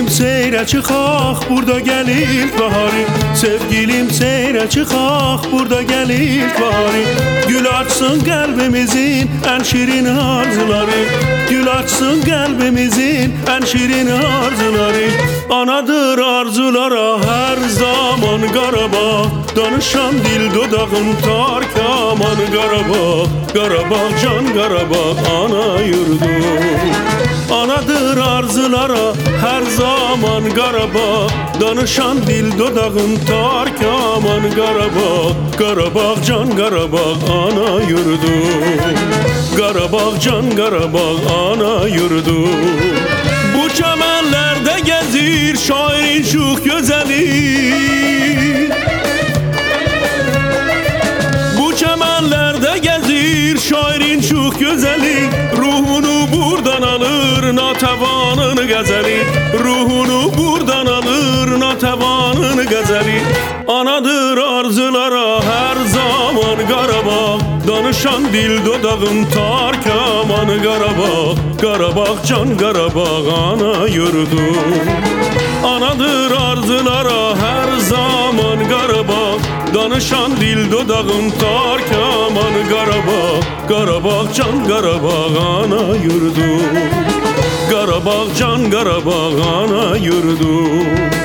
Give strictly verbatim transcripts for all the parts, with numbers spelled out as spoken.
seyre çıkak, burada gelir bahari. Sevgilim seyre çıkak, burada gelir bahari. Gül açsın kalbimizin en şirin arzuları. Gül açsın kalbimizin en şirin arzuları. Anadır arzulara her zaman Qarabağ. Danışan dil dodağım tar kaman Qarabağ. Qarabağ can Qarabağ ana yurdum. Anadır arzulara her zaman Qarabağ. Danışan dil dodağım tar kaman Qarabağ. Qarabağ can Qarabağ ana yurdum. Qarabağ can Qarabağ ana yurdum. Bu çəmənlərdə gezir şairin şux gözəli. Bu çəmənlərdə gezir şairin şux gözəli. Ruhunu buradan alır natəvanın qəzəli. Ruhunu buradan alır natəvanın qəzəli. Anadır arzulara her zaman Qarabağ. Danışan dil dodağım tar kaman Qarabağ. Qarabağ can Qarabağ ana yurdum. Anadır arzulara her zaman Qarabağ. Danışan dil dodağım tar kaman Qarabağ. Qarabağ can Qarabağ ana yurdum. Qarabağ can Qarabağ ana yurdum.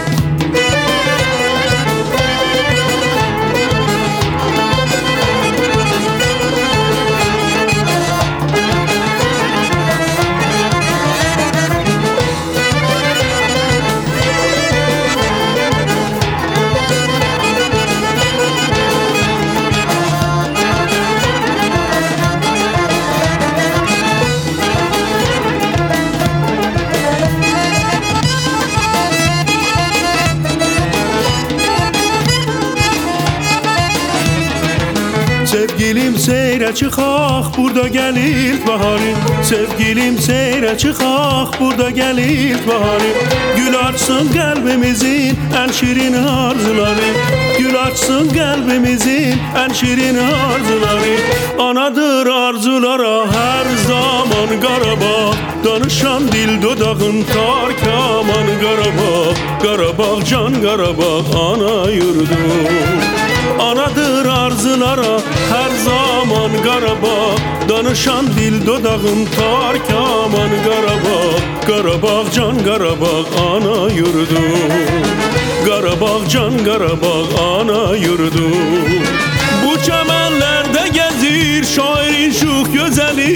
Sevgilim seyre çıkak, burada gelir bahari. Sevgilim seyre çıkak, burada gelir bahari. Gül açsın kalbimizin en şirin arzuları. Gül açsın kalbimizin en şirin arzuları. Anadır arzulara her zaman Qarabağ. Danışan dil dodağın tar kaman Qarabağ. Qarabağ can Qarabağ ana yurdum. Anadır arzulara her zaman Qarabağ. Danışan dil dodağım tar kaman Qarabağ. Qarabağ can Qarabağ ana yurdum. Qarabağ can Qarabağ ana yurdum. Bu çəmənlərdə gezir şairin şux gözəli.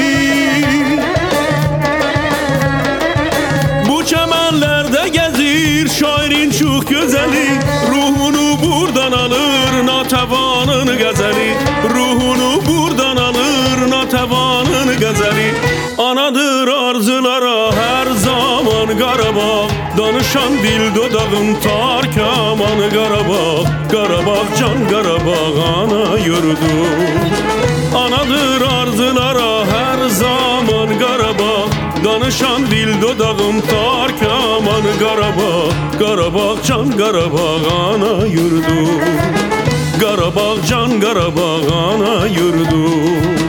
Bu çəmənlərdə gezir şairin şux gözəli. Ruhunu buradan alır natəvanın qəzəli. Ruhunu buradan alır natəvanın qəzəli. Anadır arzulara her zaman Qarabağ. Danışan dil dodağım tar kaman Qarabağ. Qarabağ can Qarabağ ana yurdum. Anadır arzulara her zaman Qarabağ. Danışan dil dodağım tar kaman Qarabağ. Qarabağ can Qarabağ ana yurdum. Qarabağ can Qarabağ ana yurdum.